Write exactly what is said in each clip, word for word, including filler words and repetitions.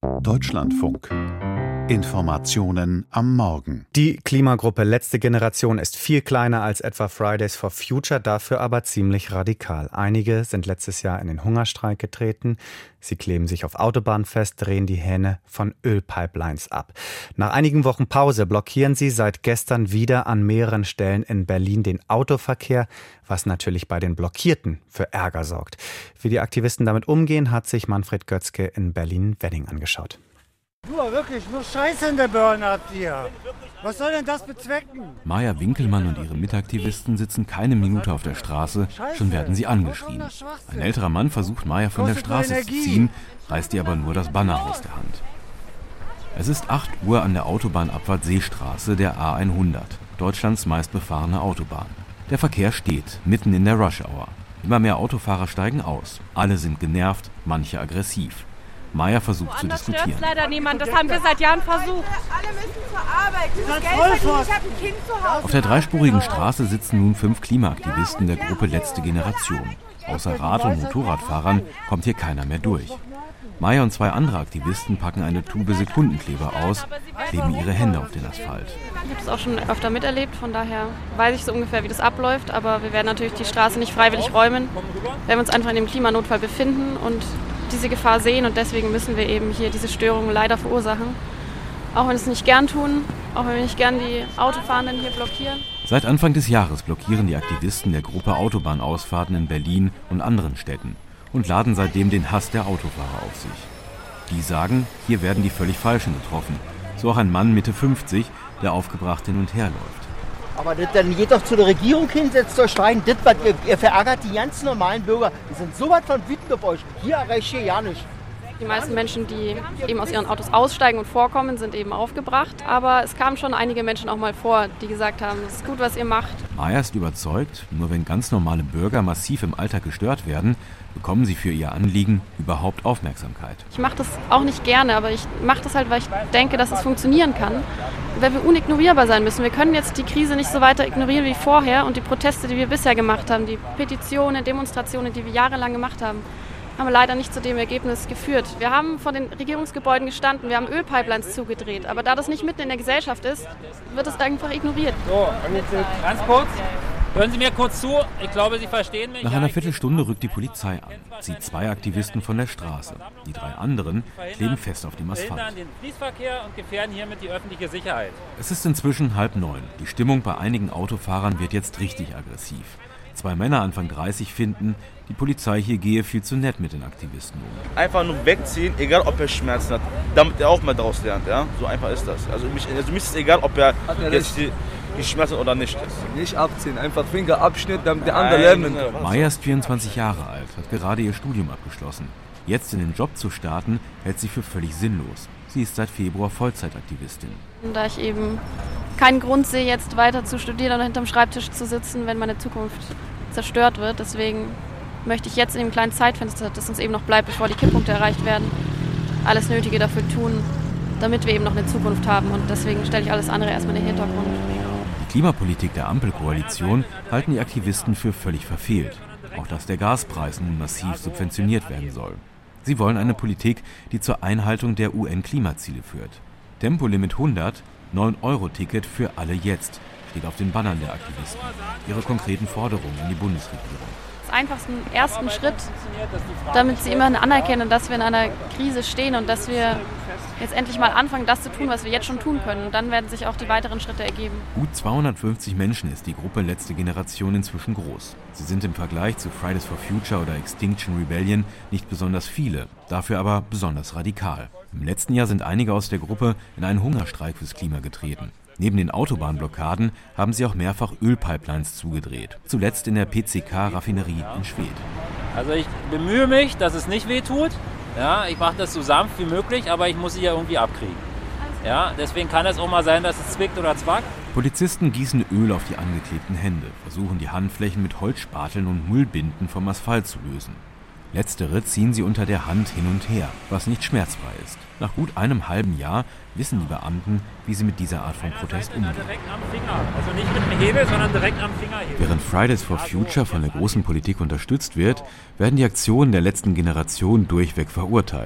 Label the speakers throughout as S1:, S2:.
S1: Deutschlandfunk. Informationen am Morgen.
S2: Die Klimagruppe Letzte Generation ist viel kleiner als etwa Fridays for Future, dafür aber ziemlich radikal. Einige sind letztes Jahr in den Hungerstreik getreten. Sie kleben sich auf Autobahnen fest, drehen die Hähne von Ölpipelines ab. Nach einigen Wochen Pause blockieren sie seit gestern wieder an mehreren Stellen in Berlin den Autoverkehr, was natürlich bei den Blockierten für Ärger sorgt. Wie die Aktivisten damit umgehen, hat sich Manfred Götzke in Berlin-Wedding angeschaut.
S3: Nur wirklich, nur Scheiße in der Birne habt ihr. Was soll denn das bezwecken?
S4: Maja Winkelmann und ihre Mitaktivisten sitzen keine Minute auf der Straße, schon werden sie angeschrien. Ein älterer Mann versucht Maja von der Straße zu ziehen, reißt ihr aber nur das Banner aus der Hand. Es ist acht Uhr an der Autobahnabfahrt Seestraße, der A hundert, Deutschlands meistbefahrene Autobahn. Der Verkehr steht, mitten in der Rush-Hour. Immer mehr Autofahrer steigen aus. Alle sind genervt, manche aggressiv. Maja versucht zu diskutieren.
S5: Das stört leider niemand, das haben wir seit Jahren versucht.
S6: Alle müssen zur Arbeit, das Geld verdienen, ich habe ein Kind zu Hause.
S4: Auf der dreispurigen Straße sitzen nun fünf Klimaaktivisten der Gruppe Letzte Generation. Außer Rad- und Motorradfahrern kommt hier keiner mehr durch. Maja und zwei andere Aktivisten packen eine Tube Sekundenkleber aus, kleben ihre Hände auf den Asphalt.
S5: Ich habe das auch schon öfter miterlebt, von daher weiß ich so ungefähr, wie das abläuft. Aber wir werden natürlich die Straße nicht freiwillig räumen, wenn wir uns einfach in dem Klimanotfall befinden und diese Gefahr sehen, und deswegen müssen wir eben hier diese Störungen leider verursachen. Auch wenn wir es nicht gern tun, auch wenn wir nicht gern die Autofahrenden hier blockieren.
S4: Seit Anfang des Jahres blockieren die Aktivisten der Gruppe Autobahnausfahrten in Berlin und anderen Städten und laden seitdem den Hass der Autofahrer auf sich. Die sagen, hier werden die völlig Falschen getroffen. So auch ein Mann Mitte fünfzig, der aufgebracht hin und her läuft.
S7: Aber das dann geht doch zu der Regierung hin, setzt euch rein. Das, was ihr, ihr verärgert die ganz normalen Bürger. Die sind so weit von wütend auf euch. Hier erreicht ihr ja nichts.
S5: Die meisten Menschen, die eben aus ihren Autos aussteigen und vorkommen, sind eben aufgebracht. Aber es kamen schon einige Menschen auch mal vor, die gesagt haben, es ist gut, was ihr macht.
S4: Maja ist überzeugt, nur wenn ganz normale Bürger massiv im Alltag gestört werden, bekommen sie für ihr Anliegen überhaupt Aufmerksamkeit.
S5: Ich mache das auch nicht gerne, aber ich mache das halt, weil ich denke, dass es funktionieren kann. Weil wir unignorierbar sein müssen. Wir können jetzt die Krise nicht so weiter ignorieren wie vorher, und die Proteste, die wir bisher gemacht haben, die Petitionen, Demonstrationen, die wir jahrelang gemacht haben, haben leider nicht zu dem Ergebnis geführt. Wir haben vor den Regierungsgebäuden gestanden, wir haben Ölpipelines zugedreht, aber da das nicht mitten in der Gesellschaft ist, wird es einfach ignoriert.
S8: So, ganz kurz. Hören Sie mir kurz zu, ich glaube, Sie verstehen mich.
S4: Nach einer Viertelstunde rückt die Polizei an, zieht zwei Aktivisten von der Straße. Die drei anderen kleben fest auf dem Asphalt.
S8: Den Fließverkehr und gefährden hiermit die öffentliche Sicherheit.
S4: Es ist inzwischen halb neun. Die Stimmung bei einigen Autofahrern wird jetzt richtig aggressiv. Zwei Männer Anfang dreißig finden, die Polizei hier gehe viel zu nett mit den Aktivisten um.
S9: Einfach nur wegziehen, egal ob er Schmerzen hat, damit er auch mal daraus lernt. Ja? So einfach ist das. Also mich, also mich ist es egal, ob er jetzt die, die Schmerzen oder nicht ist.
S10: Nicht abziehen, einfach Fingerabschnitt, damit der andere lernen.
S4: Maja ist vierundzwanzig Jahre alt, hat gerade ihr Studium abgeschlossen. Jetzt in den Job zu starten, hält sie für völlig sinnlos. Sie ist seit Februar Vollzeitaktivistin.
S5: Da ich eben keinen Grund sehe, jetzt weiter zu studieren oder hinterm Schreibtisch zu sitzen, wenn meine Zukunft zerstört wird. Deswegen möchte ich jetzt in dem kleinen Zeitfenster, das uns eben noch bleibt, bevor die Kipppunkte erreicht werden, alles Nötige dafür tun, damit wir eben noch eine Zukunft haben. Und deswegen stelle ich alles andere erstmal in den Hintergrund.
S4: Die Klimapolitik der Ampelkoalition halten die Aktivisten für völlig verfehlt. Auch dass der Gaspreis nun massiv subventioniert werden soll. Sie wollen eine Politik, die zur Einhaltung der U N-Klimaziele führt. Tempolimit hundert, neun Euro Ticket für alle jetzt, steht auf den Bannern der Aktivisten. Ihre konkreten Forderungen an die Bundesregierung.
S5: Das einfachste ersten Schritt, damit sie immerhin anerkennen, dass wir in einer Krise stehen und dass wir jetzt endlich mal anfangen, das zu tun, was wir jetzt schon tun können. Und dann werden sich auch die weiteren Schritte ergeben.
S4: Gut zweihundertfünfzig Menschen ist die Gruppe Letzte Generation inzwischen groß. Sie sind im Vergleich zu Fridays for Future oder Extinction Rebellion nicht besonders viele, dafür aber besonders radikal. Im letzten Jahr sind einige aus der Gruppe in einen Hungerstreik fürs Klima getreten. Neben den Autobahnblockaden haben sie auch mehrfach Ölpipelines zugedreht. Zuletzt in der P C K-Raffinerie in Schwedt.
S8: Also ich bemühe mich, dass es nicht wehtut. Ja, ich mache das so sanft wie möglich, aber ich muss sie ja irgendwie abkriegen. Ja, deswegen kann es auch mal sein, dass es zwickt oder zwackt.
S4: Polizisten gießen Öl auf die angeklebten Hände, versuchen die Handflächen mit Holzspateln und Mullbinden vom Asphalt zu lösen. Letztere ziehen sie unter der Hand hin und her, was nicht schmerzfrei ist. Nach gut einem halben Jahr wissen die Beamten, wie sie mit dieser Art von Protest umgehen.
S8: Direkt am Finger. Also nicht mit dem Hebel, sondern direkt am Fingerhebel.
S4: Während Fridays for Future von der großen Politik unterstützt wird, werden die Aktionen der Letzten Generation durchweg verurteilt.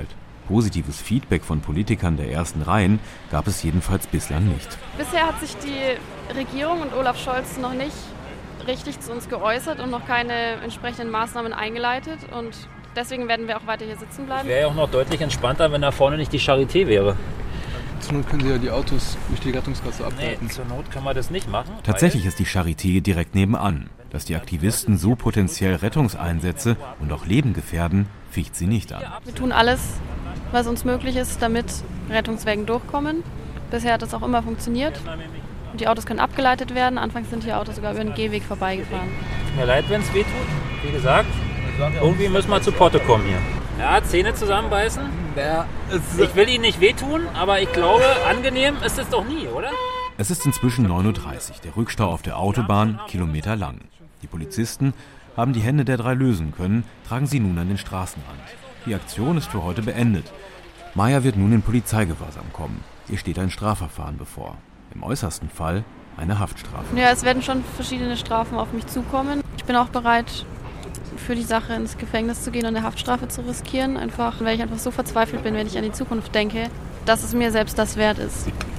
S4: positives Feedback von Politikern der ersten Reihen gab es jedenfalls bislang nicht.
S5: Bisher hat sich die Regierung und Olaf Scholz noch nicht richtig zu uns geäußert und noch keine entsprechenden Maßnahmen eingeleitet. Und deswegen werden wir auch weiter hier sitzen bleiben.
S8: Wäre ja auch noch deutlich entspannter, wenn da vorne nicht die Charité wäre.
S10: Zur Not können Sie ja die Autos durch die Rettungsgasse ableiten.
S8: Nee, zur Not kann man das nicht machen.
S4: Tatsächlich ist die Charité direkt nebenan. Dass die Aktivisten so potenziell Rettungseinsätze und auch Leben gefährden, ficht sie nicht an.
S5: Wir tun alles, was uns möglich ist, damit Rettungswägen durchkommen. Bisher hat das auch immer funktioniert. Und die Autos können abgeleitet werden. Anfangs sind hier Autos sogar über den Gehweg vorbeigefahren.
S8: Tut mir leid, wenn es weh tut. Wie gesagt, irgendwie müssen wir zu Potte kommen hier. Ja, Zähne zusammenbeißen.
S10: Ja,
S8: ich will Ihnen nicht wehtun, aber ich glaube, angenehm ist es doch nie, oder?
S4: Es ist inzwischen neun Uhr dreißig, der Rückstau auf der Autobahn, kilometerlang. Die Polizisten haben die Hände der drei lösen können, tragen sie nun an den Straßenrand. Die Aktion ist für heute beendet. Maya wird nun in Polizeigewahrsam kommen. Ihr steht ein Strafverfahren bevor. Im äußersten Fall eine Haftstrafe.
S5: Ja, es werden schon verschiedene Strafen auf mich zukommen. Ich bin auch bereit, für die Sache ins Gefängnis zu gehen und eine Haftstrafe zu riskieren. Einfach, weil ich einfach so verzweifelt bin, wenn ich an die Zukunft denke, dass es mir selbst das wert ist.